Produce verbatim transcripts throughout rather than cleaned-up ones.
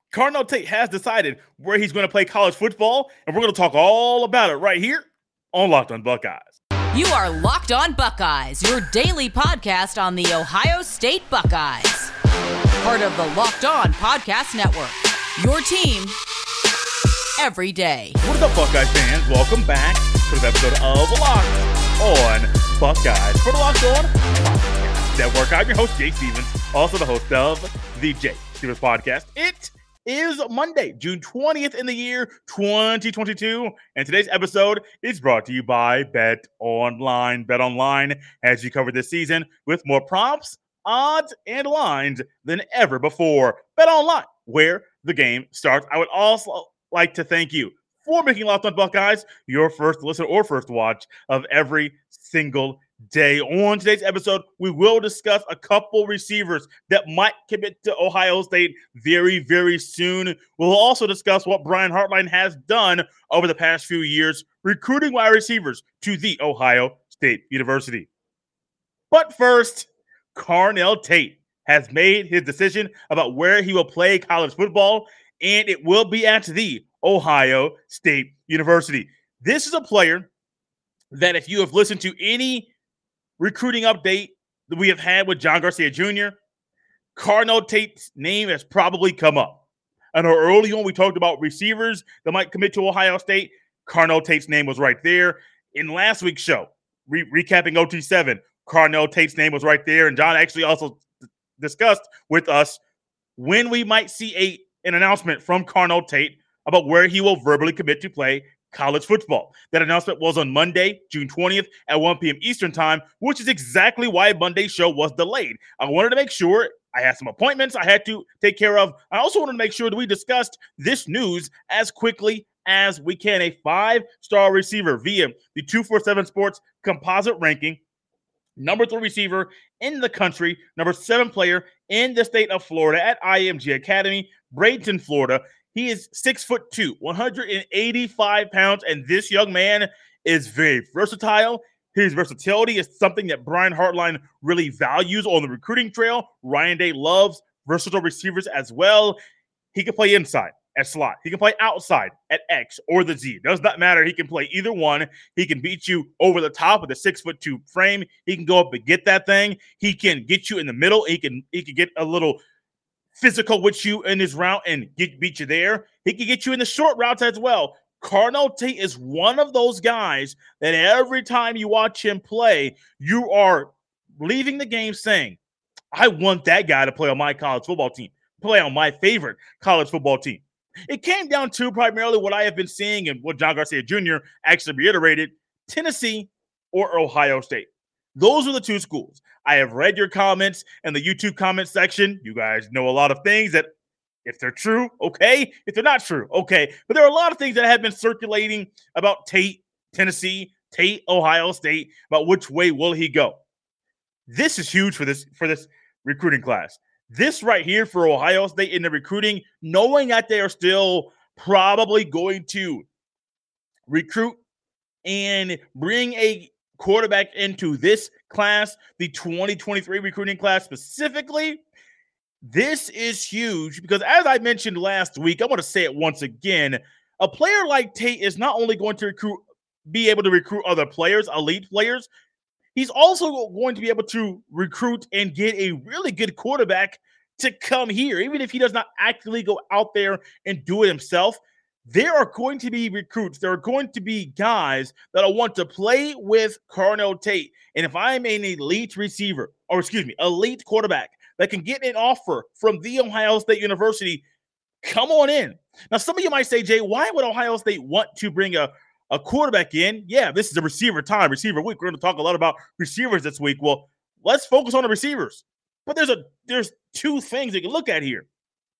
Carnell Tate has decided where he's going to play college football, and we're going to talk all about it right here on Locked On Buckeyes. You are Locked On Buckeyes, your daily podcast on the Ohio State Buckeyes. Part of the Locked On Podcast Network, your team every day. What is up, Buckeyes fans? Welcome back to the episode of Locked On Buckeyes for the Locked On Podcast Network. I'm your host, Jay Stevens, also the host of the Jay Stevens Podcast. It is Monday, June twentieth in the year twenty twenty-two, and today's episode is brought to you by Bet Online. Bet Online has you covered this season with more props, odds, and lines than ever before. Bet Online, where the game starts. I would also like to thank you for making Locked On Buckeyes your first listen or first watch of every single day. On today's episode, we will discuss a couple receivers that might commit to Ohio State very, very soon. We'll also discuss what Brian Hartline has done over the past few years, recruiting wide receivers to the Ohio State University. But first, Carnell Tate has made his decision about where he will play college football, and it will be at the Ohio State University. This is a player that if you have listened to any recruiting update that we have had with John Garcia Junior, Carnell Tate's name has probably come up. I know early on we talked about receivers that might commit to Ohio State. Carnell Tate's name was right there. In last week's show, re- recapping O T seven, Carnell Tate's name was right there. And John actually also d- discussed with us when we might see a, an announcement from Carnell Tate about where he will verbally commit to play college football. That announcement was on Monday, June twentieth at one p.m. Eastern time, which is exactly why Monday's show was delayed. I wanted to make sure I had some appointments I had to take care of. I also wanted to make sure that we discussed this news as quickly as we can. A five-star receiver via the two forty-seven Sports composite ranking, number three receiver in the country, number seven player in the state of Florida at I M G Academy, Bradenton, Florida. He is six foot two, one hundred eighty-five pounds, and this young man is very versatile. His versatility is something that Brian Hartline really values on the recruiting trail. Ryan Day loves versatile receivers as well. He can play inside at slot. He can play outside at X or the Z. It does not matter. He can play either one. He can beat you over the top with a six foot two frame. He can go up and get that thing. He can get you in the middle. He can he can get a little physical with you in his route and get beat you there. He can get you in the short routes as well. Carnell Tate is one of those guys that every time you watch him play, you are leaving the game saying, I want that guy to play on my college football team, play on my favorite college football team. It came down to primarily what I have been seeing and what John Garcia Junior actually reiterated, Tennessee or Ohio State. Those are the two schools. I have read your comments in the YouTube comment section. You guys know a lot of things that if they're true, okay. If they're not true, okay. But there are a lot of things that have been circulating about Tate, Tennessee, Tate, Ohio State, about which way will he go. This is huge for this, for this recruiting class. This right here for Ohio State in the recruiting, knowing that they are still probably going to recruit and bring a quarterback into this class, the twenty twenty-three recruiting class specifically. This is huge because, as I mentioned last week, I want to say it once again, a player like Tate is not only going to recruit, be able to recruit other players, elite players, he's also going to be able to recruit and get a really good quarterback to come here. Even if he does not actively go out there and do it himself, there are going to be recruits. There are going to be guys that will want to play with Carnell Tate. And if I'm an elite receiver, or excuse me, elite quarterback that can get an offer from the Ohio State University, come on in. Now, some of you might say, Jay, why would Ohio State want to bring a, a quarterback in? Yeah, this is a receiver time, receiver week. We're going to talk a lot about receivers this week. Well, let's focus on the receivers. But there's a there's two things you can look at here.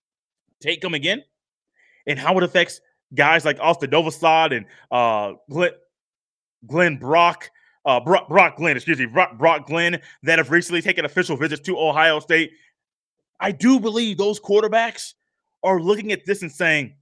Tate coming in and how it affects guys like Austin Novosad and uh, Glenn, Glenn Brock, uh, Brock, Brock Glenn, excuse me, Brock, Brock Glenn, that have recently taken official visits to Ohio State. I do believe those quarterbacks are looking at this and saying,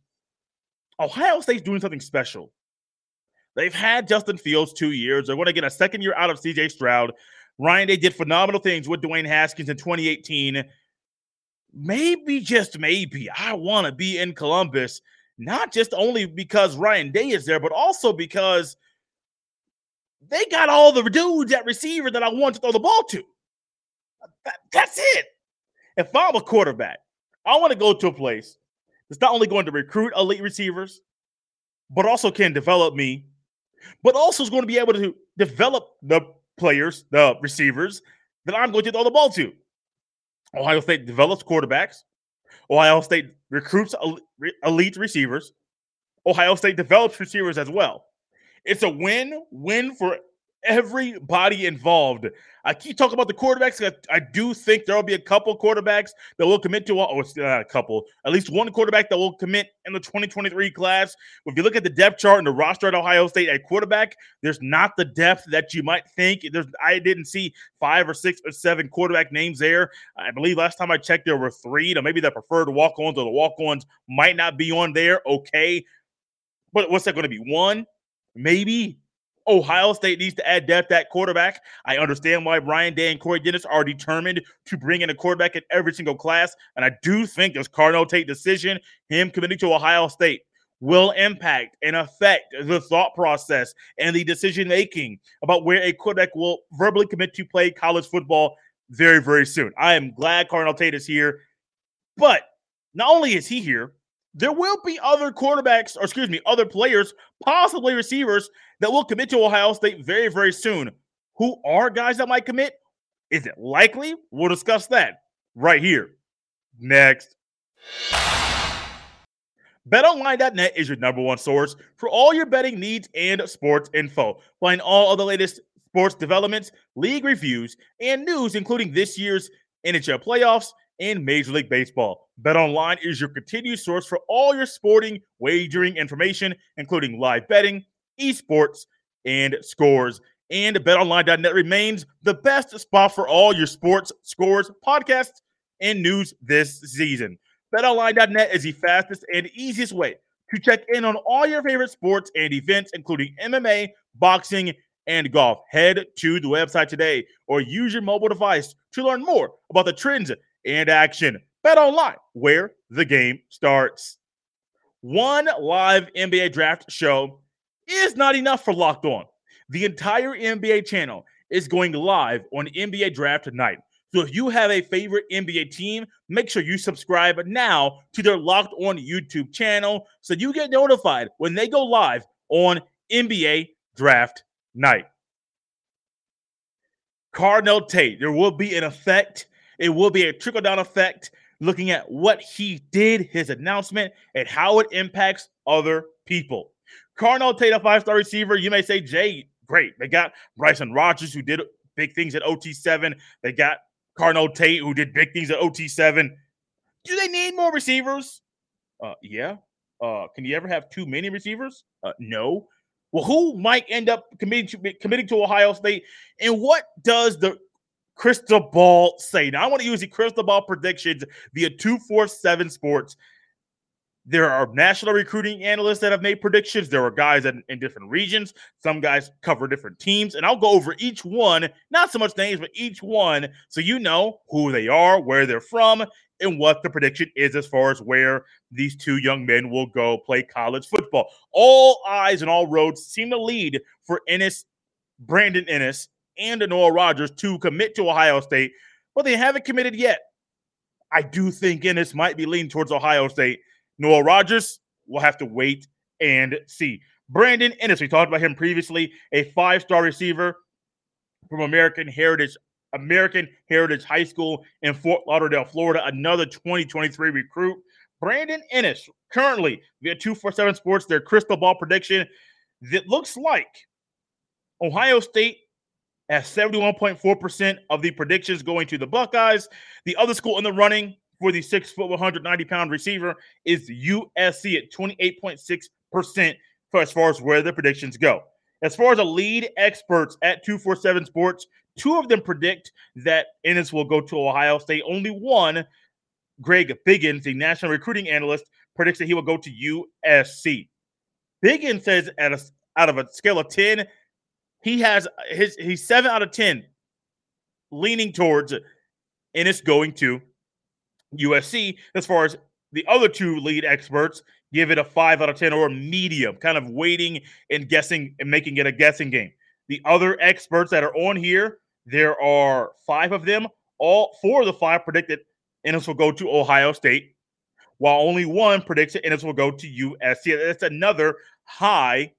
Ohio State's doing something special. They've had Justin Fields two years. They're going to get a second year out of C J Stroud. Ryan Day did phenomenal things with Dwayne Haskins in twenty eighteen. maybe, just maybe, I want to be in Columbus, not just only because Ryan Day is there, but also because they got all the dudes at receiver that I want to throw the ball to. That, that's it. If I'm a quarterback, I want to go to a place that's not only going to recruit elite receivers, but also can develop me, but also is going to be able to develop the players, the receivers that I'm going to throw the ball to. Ohio State develops quarterbacks. Ohio State recruits elite receivers. Ohio State develops receivers as well. It's a win-win for everybody involved. I keep talking about the quarterbacks. I, I do think there will be a couple quarterbacks that will commit to, or it's not a couple, at least one quarterback that will commit in the twenty twenty-three class. If you look at the depth chart and the roster at Ohio State at quarterback, there's not the depth that you might think. There's, I didn't see five or six or seven quarterback names there. I believe last time I checked, there were three. Now maybe the preferred walk-ons or the walk-ons might not be on there. Okay. But what's that going to be? One? Maybe. Ohio State needs to add depth at quarterback. I understand why Ryan Day and Corey Dennis are determined to bring in a quarterback in every single class. And I do think this Cardinal Tate decision, him committing to Ohio State, will impact and affect the thought process and the decision-making about where a quarterback will verbally commit to play college football very, very soon. I am glad Cardinal Tate is here. But not only is he here, there will be other quarterbacks, or excuse me, other players, possibly receivers, that will commit to Ohio State very, very soon. Who are guys that might commit? Is it likely? We'll discuss that right here. Next. bet online dot net is your number one source for all your betting needs and sports info. Find all of the latest sports developments, league reviews, and news, including this year's N H L playoffs and Major League Baseball. BetOnline is your continued source for all your sporting wagering information, including live betting, esports, and scores. And bet online dot net remains the best spot for all your sports, scores, podcasts, and news this season. bet online dot net is the fastest and easiest way to check in on all your favorite sports and events, including M M A, boxing, and golf. Head to the website today or use your mobile device to learn more about the trends and action. BetOnline, where the game starts. One live N B A draft show is not enough for Locked On. The entire N B A channel is going live on N B A draft tonight. So if you have a favorite N B A team, make sure you subscribe now to their Locked On YouTube channel so you get notified when they go live on N B A draft night. Cardinal Tate, there will be an effect. It will be a trickle-down effect looking at what he did, his announcement, and how it impacts other people. Cardinal Tate, a five-star receiver. You may say, Jay, great. They got Bryson Rodgers, who did big things at O T seven. They got Cardinal Tate, who did big things at O T seven. Do they need more receivers? Uh, yeah. Uh, can you ever have too many receivers? Uh, no. Well, who might end up committing to, committing to Ohio State? And what does the crystal ball say? Now, I want to use the crystal ball predictions via two forty-seven Sports. There are national recruiting analysts that have made predictions. There are guys in, in different regions. Some guys cover different teams. And I'll go over each one, not so much names, but each one, so you know who they are, where they're from, and what the prediction is as far as where these two young men will go play college football. All eyes and all roads seem to lead for Ennis, Brandon Ennis, and Noah Rogers to commit to Ohio State, but they haven't committed yet. I do think Ennis might be leaning towards Ohio State. Noah Rogers, we'll have to wait and see. Brandon Ennis, we talked about him previously, a five-star receiver from American Heritage American Heritage High School in Fort Lauderdale, Florida, another twenty twenty-three recruit. Brandon Ennis, currently via two forty-seven Sports, their crystal ball prediction, that looks like Ohio State has seventy-one point four percent of the predictions going to the Buckeyes. The other school in the running for the six foot, one hundred ninety pound receiver is U S C at twenty-eight point six percent for as far as where the predictions go. As far as the lead experts at two forty-seven Sports, two of them predict that Ennis will go to Ohio State. Only one, Greg Biggins, the national recruiting analyst, predicts that he will go to U S C. Biggins says at a, out of a scale of ten, he has his he's seven out of ten leaning towards Ennis going to U S C, as far as the other two lead experts, give it a five out of ten or medium, kind of waiting and guessing and making it a guessing game. The other experts that are on here, there are five of them. All four of the five predicted Ennis will go to Ohio State, while only one predicts that Ennis will go to U S C. That's another high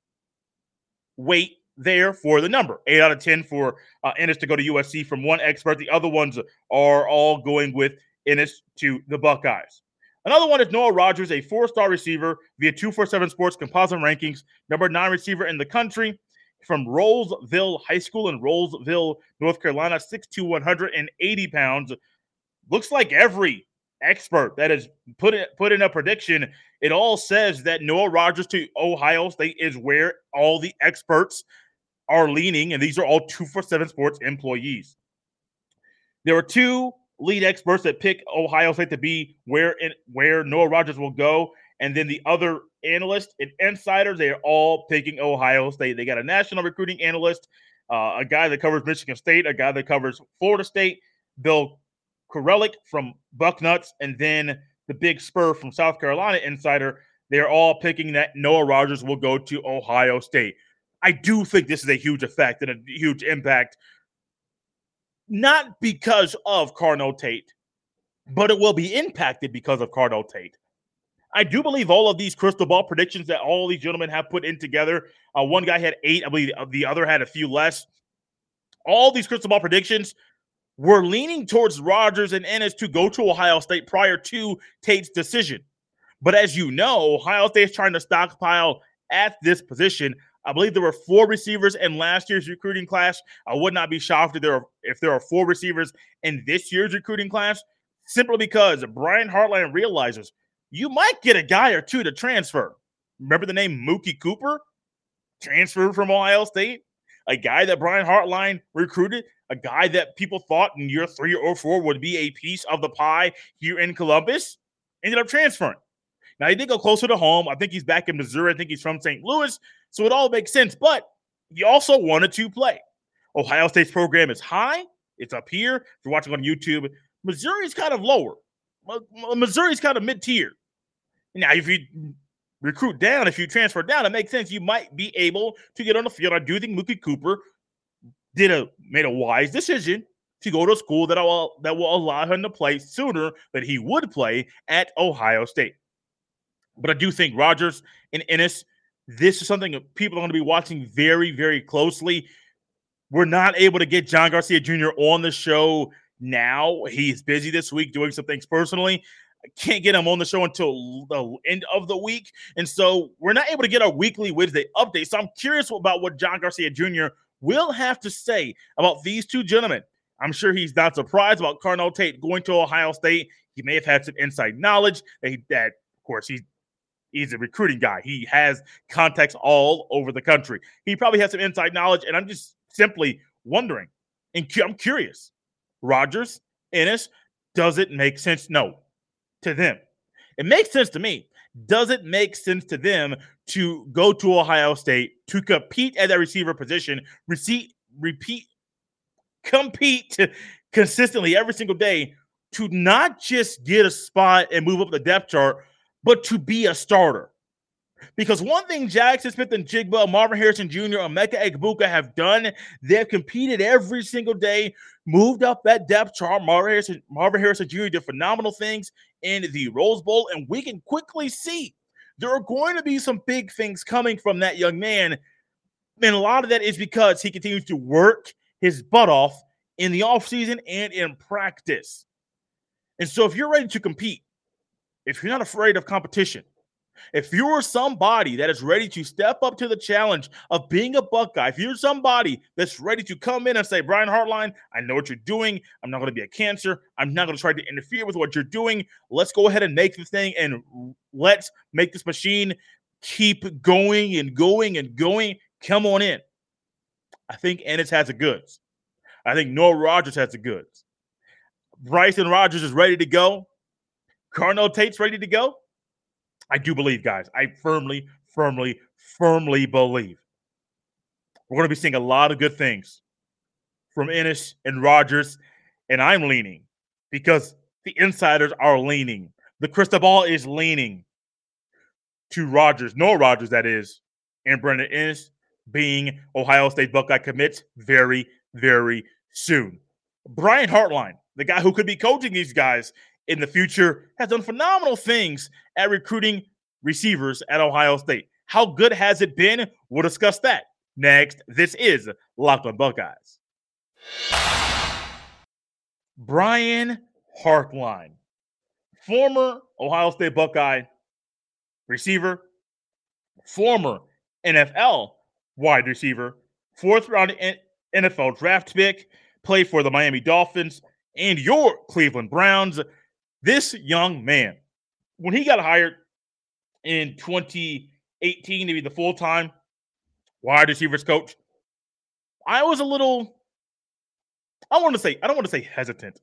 weight there for the number. eight out of ten for uh, Ennis to go to U S C from one expert. The other ones are all going with Ennis to the Buckeyes. Another one is Noah Rogers, a four-star receiver via two forty-seven Sports composite rankings, number nine receiver in the country from Rollsville High School in Rollsville, North Carolina, six foot two, one hundred eighty pounds. Looks like every expert that has put in, put in a prediction, it all says that Noah Rogers to Ohio State is where all the experts are leaning, and these are all two forty-seven Sports employees. There are two lead experts that pick Ohio State to be where in, where Noah Rogers will go, and then the other analysts and insiders, they are all picking Ohio State. They got a national recruiting analyst, uh, a guy that covers Michigan State, a guy that covers Florida State, Bill Kurelic from Bucknuts, and then the Big Spur from South Carolina insider. They're all picking that Noah Rogers will go to Ohio State. I do think this is a huge effect and a huge impact, not because of Carnell Tate, but it will be impacted because of Carnell Tate. I do believe all of these crystal ball predictions that all these gentlemen have put in together, uh, one guy had eight, I believe the other had a few less. All these crystal ball predictions were leaning towards Rogers and Ennis to go to Ohio State prior to Tate's decision. But as you know, Ohio State is trying to stockpile at this position. I believe there were four receivers in last year's recruiting class. I would not be shocked if there are, if there are four receivers in this year's recruiting class, simply because Brian Hartline realizes you might get a guy or two to transfer. Remember the name Mookie Cooper? Transferred from Ohio State? A guy that Brian Hartline recruited, a guy that people thought in year three or four would be a piece of the pie here in Columbus, ended up transferring. Now, he did go closer to home. I think he's back in Missouri. I think he's from Saint Louis. So it all makes sense. But he also wanted to play. Ohio State's program is high. It's up here. If you're watching on YouTube, Missouri's kind of lower. Missouri's kind of mid-tier. Now, if you recruit down, if you transfer down, it makes sense. You might be able to get on the field. I do think Mookie Cooper did a made a wise decision to go to a school that will, that will allow him to play sooner than he would play at Ohio State. But I do think Rogers and Ennis, this is something that people are going to be watching very, very closely. We're not able to get John Garcia Junior on the show now. He's busy this week doing some things personally. I can't get him on the show until the end of the week. And so we're not able to get our weekly Wednesday update. So I'm curious about what John Garcia Junior will have to say about these two gentlemen. I'm sure he's not surprised about Carnell Tate going to Ohio State. He may have had some inside knowledge that, he, that of course, he's He's a recruiting guy. He has contacts all over the country. He probably has some inside knowledge, and I'm just simply wondering, and I'm curious, Rogers, Ennis, does it make sense? No, to them. It makes sense to me. Does it make sense to them to go to Ohio State, to compete at that receiver position, receive, repeat, compete consistently every single day, to not just get a spot and move up the depth chart, but to be a starter? Because one thing Jackson Smith and Jigba, Marvin Harrison Junior, Emeka Egbuka have done, they've competed every single day, moved up that depth chart. Marvin Harrison, Marvin Harrison Junior did phenomenal things in the Rose Bowl, and we can quickly see there are going to be some big things coming from that young man. And a lot of that is because he continues to work his butt off in the offseason and in practice. And so if you're ready to compete, if you're not afraid of competition, if you're somebody that is ready to step up to the challenge of being a Buckeye, if you're somebody that's ready to come in and say, Brian Hartline, I know what you're doing. I'm not going to be a cancer. I'm not going to try to interfere with what you're doing. Let's go ahead and make the thing, and let's make this machine keep going and going and going. Come on in. I think Ennis has the goods. I think Noah Rogers has the goods. Bryson Rogers is ready to go. Carnell Tate's ready to go. I do believe, guys. I firmly, firmly, firmly believe we're going to be seeing a lot of good things from Ennis and Rogers. And I'm leaning, because the insiders are leaning. The crystal ball is leaning to Rodgers, Noah Rodgers, that is, and Brendan Ennis being Ohio State Buckeye commits very, very soon. Brian Hartline, the guy who could be coaching these guys in the future, has done phenomenal things at recruiting receivers at Ohio State. How good has it been? We'll discuss that next. This is Locked on Buckeyes. Brian Hartline, former Ohio State Buckeye receiver, former N F L wide receiver, fourth round N F L draft pick, played for the Miami Dolphins and your Cleveland Browns. This young man, when he got hired in twenty eighteen to be the full-time wide receivers coach, I was a little, I want to say, I don't want to say hesitant.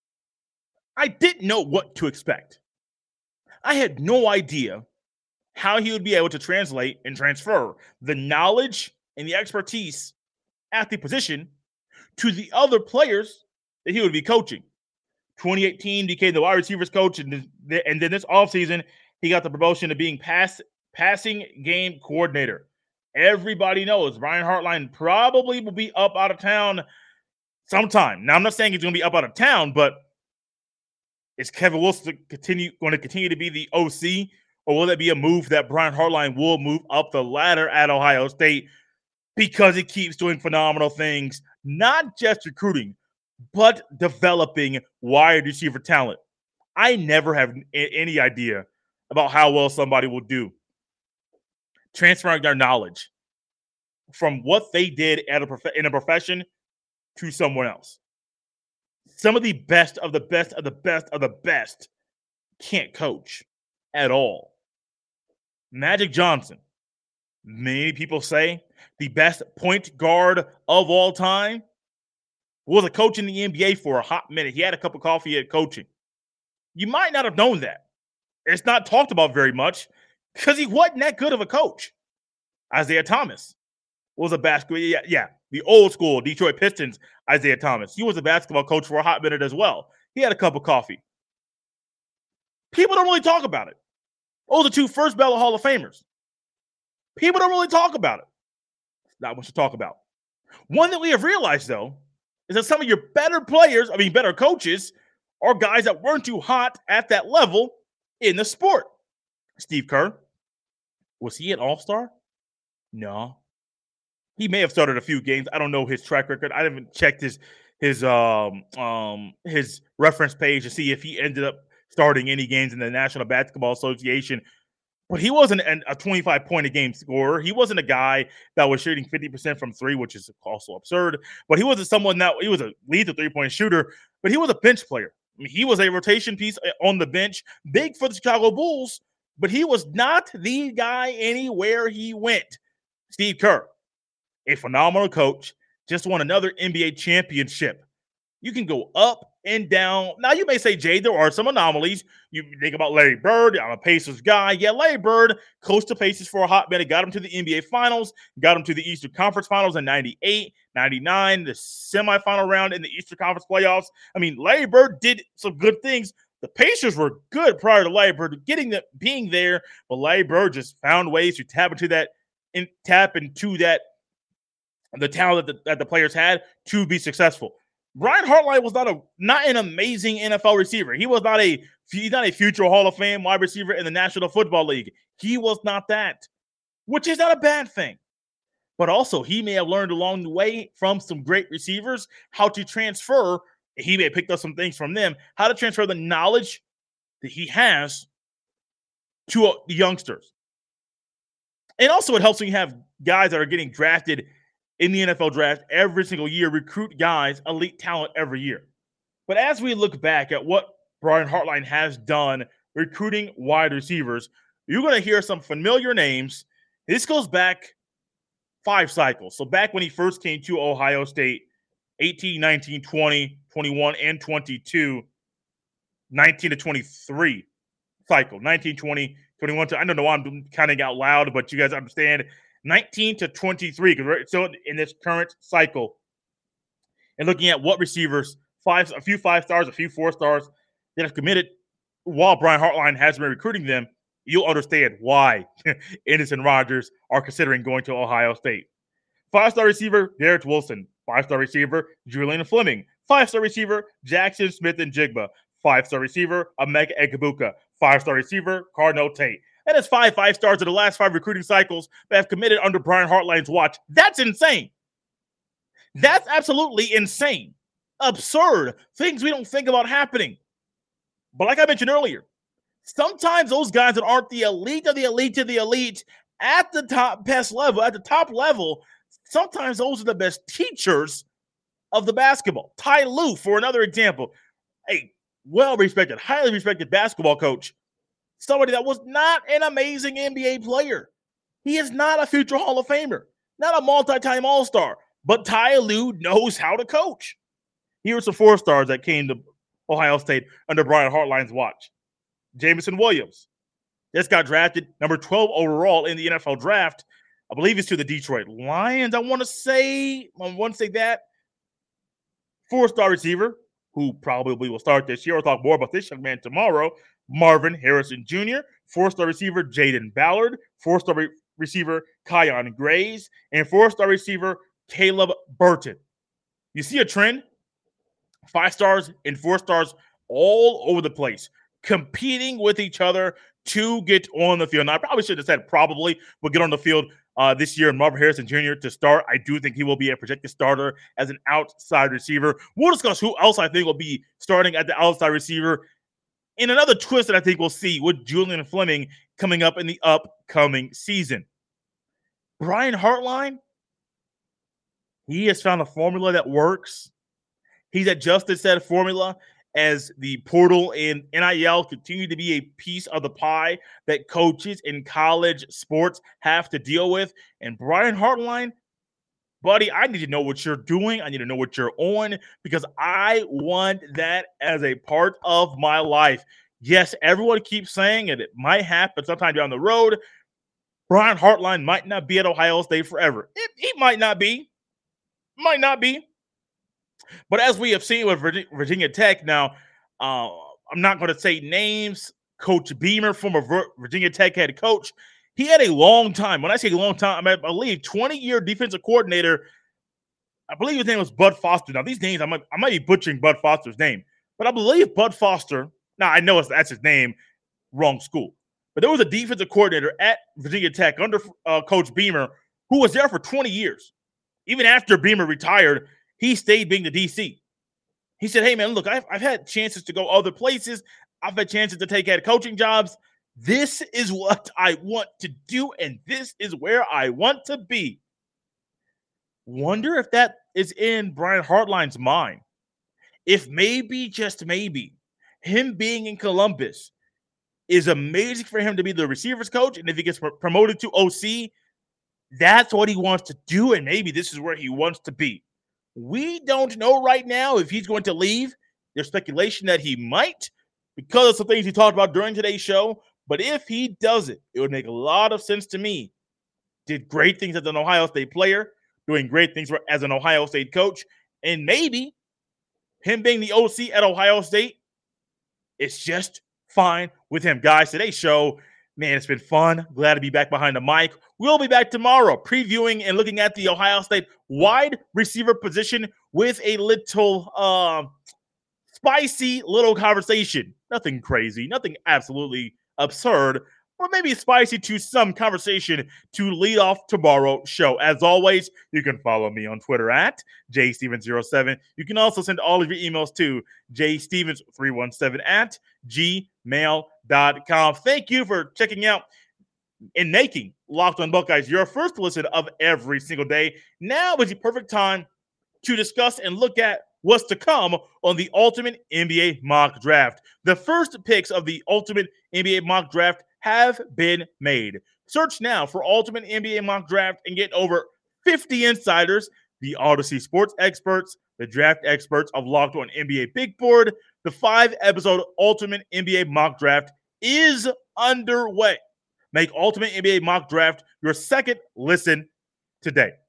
I didn't know what to expect. I had no idea how he would be able to translate and transfer the knowledge and the expertise at the position to the other players that he would be coaching. twenty eighteen became the wide receivers coach, and, th- and then this offseason, he got the promotion to being pass, passing game coordinator. Everybody knows Brian Hartline probably will be up out of town sometime. Now, I'm not saying he's going to be up out of town, but is Kevin Wilson continue, going to continue to be the O C, or will that be a move that Brian Hartline will move up the ladder at Ohio State because he keeps doing phenomenal things, not just recruiting, but developing wide receiver talent? I never have any idea about how well somebody will do transferring their knowledge from what they did at a prof- in a profession to someone else. Some of the best of the best of the best of the best can't coach at all. Magic Johnson, many people say the best point guard of all time, was a coach in the N B A for a hot minute. He had a cup of coffee at coaching. You might not have known that. It's not talked about very much because he wasn't that good of a coach. Isaiah Thomas was a basketball, yeah, yeah, the old school Detroit Pistons Isaiah Thomas. He was a basketball coach for a hot minute as well. He had a cup of coffee. People don't really talk about it. Those are two first ballot Hall of Famers. People don't really talk about it. Not much to talk about. One that we have realized, though, is that some of your better players, I mean, better coaches, are guys that weren't too hot at that level in the sport. Steve Kerr, was he an all-star? No. He may have started a few games. I don't know his track record. I haven't checked his his um um his reference page to see if he ended up starting any games in the National Basketball Association. But he wasn't an, a twenty-five point a game scorer. He wasn't a guy that was shooting fifty percent from three, which is also absurd. But he wasn't someone that he was a lead the three-point shooter, but he was a bench player. I mean, he was a rotation piece on the bench, big for the Chicago Bulls, but he was not the guy anywhere he went. Steve Kerr, a phenomenal coach, just won another N B A championship. You can go up and down. Now, you may say, Jay, there are some anomalies. You think about Larry Bird. I'm a Pacers guy. Yeah, Larry Bird coached the Pacers for a hot minute, got him to the N B A Finals, got him to the Eastern Conference Finals in ninety-eight, ninety-nine, the semifinal round in the Eastern Conference playoffs. I mean, Larry Bird did some good things. The Pacers were good prior to Larry Bird getting the, being there, but Larry Bird just found ways to tap into that, in, tap into that, the talent that the, that the players had to be successful. Brian Hartline was not a not an amazing N F L receiver. He was not a he's not a future Hall of Fame wide receiver in the National Football League. He was not that, which is not a bad thing. But also, he may have learned along the way from some great receivers how to transfer. He may have picked up some things from them, how to transfer the knowledge that he has to uh, the youngsters. And also, it helps when you have guys that are getting drafted in the N F L draft every single year, recruit guys, elite talent every year. But as we look back at what Brian Hartline has done recruiting wide receivers, you're going to hear some familiar names. This goes back five cycles. So back when he first came to Ohio State, eighteen, nineteen, twenty, twenty-one, and twenty-two, nineteen to twenty-three cycle, nineteen, twenty, twenty-one. I don't know why I'm kind of out loud, but you guys understand. nineteen to twenty-three, because we're still in this current cycle. And looking at what receivers, five, a few five stars, a few four stars, that have committed while Brian Hartline has been recruiting them, you'll understand why Ennis and Rogers are considering going to Ohio State. Five-star receiver, Garrett Wilson. Five-star receiver, Julian Fleming. Five-star receiver, Jackson Smith-Njigba. Five-star receiver, Emeka Egbuka. Five-star receiver, Cardinal Tate. That is five five-stars in the last five recruiting cycles that have committed under Brian Hartline's watch. That's insane. That's absolutely insane. Absurd. Things we don't think about happening. But like I mentioned earlier, sometimes those guys that aren't the elite of the elite of the elite at the top best level, at the top level, sometimes those are the best teachers of the basketball. Ty Lue, for another example, a well-respected, highly respected basketball coach, somebody that was not an amazing N B A player. He is not a future Hall of Famer, not a multi-time All-Star, but Ty Lue knows how to coach. Here are some four-stars that came to Ohio State under Brian Hartline's watch. Jamison Williams just got drafted number twelve overall in the N F L draft. I believe it's to the Detroit Lions. I want to say, I want to say that. Four-star receiver, who probably will start this year. We'll talk more about this young man tomorrow. Marvin Harrison Junior Four-star receiver, Jaden Ballard. Four-star re- receiver, Kyon Grays. And four-star receiver, Caleb Burton. You see a trend? Five stars and four stars all over the place, competing with each other to get on the field. Now, I probably should have said probably will get on the field uh, this year. Marvin Harrison Junior to start. I do think he will be a projected starter as an outside receiver. We'll discuss who else I think will be starting at the outside receiver in another twist that I think we'll see with Julian Fleming coming up in the upcoming season. Brian Hartline, he has found a formula that works. He's adjusted said formula as the portal and N I L continue to be a piece of the pie that coaches in college sports have to deal with. And Brian Hartline, buddy, I need to know what you're doing. I need to know what you're on because I want that as a part of my life. Yes, everyone keeps saying it. It might happen sometime down the road. Brian Hartline might not be at Ohio State forever. It, he might not be. Might not be. But as we have seen with Virginia Tech now, uh, I'm not going to say names. Coach Beamer, former Virginia Tech head coach, he had a long time. When I say long time, I believe twenty-year defensive coordinator. I believe his name was Bud Foster. Now, these names, I might, I might be butchering Bud Foster's name. But I believe Bud Foster, now I know it's, that's his name, wrong school. But there was a defensive coordinator at Virginia Tech under uh, Coach Beamer who was there for twenty years. Even after Beamer retired, he stayed being the D C. He said, hey, man, look, I've, I've had chances to go other places. I've had chances to take head coaching jobs. This is what I want to do, and this is where I want to be. Wonder if that is in Brian Hartline's mind. If maybe, just maybe, him being in Columbus is amazing for him to be the receivers coach, and if he gets pr- promoted to O C, that's what he wants to do, and maybe this is where he wants to be. We don't know right now if he's going to leave. There's speculation that he might because of some things he talked about during today's show. But if he does it, it would make a lot of sense to me. Did great things as an Ohio State player, doing great things as an Ohio State coach, and maybe him being the O C at Ohio State, it's just fine with him. Guys, today's show, man, it's been fun. Glad to be back behind the mic. We'll be back tomorrow previewing and looking at the Ohio State wide receiver position with a little uh, spicy little conversation. Nothing crazy, nothing absolutely absurd, or maybe spicy to some conversation to lead off tomorrow's show. As always, you can follow me on Twitter at J Stevens zero seven. You can also send all of your emails to J Stevens three one seven at gmail dot com. Thank you for checking out and making Locked on Buckeyes your first listen of every single day. Now is the perfect time to discuss and look at what's to come on the Ultimate N B A Mock Draft. The first picks of the Ultimate N B A Mock Draft have been made. Search now for Ultimate N B A Mock Draft and get over fifty insiders, the Odyssey sports experts, the draft experts of Locked on N B A Big Board. The five-episode Ultimate N B A Mock Draft is underway. Make Ultimate N B A Mock Draft your second listen today.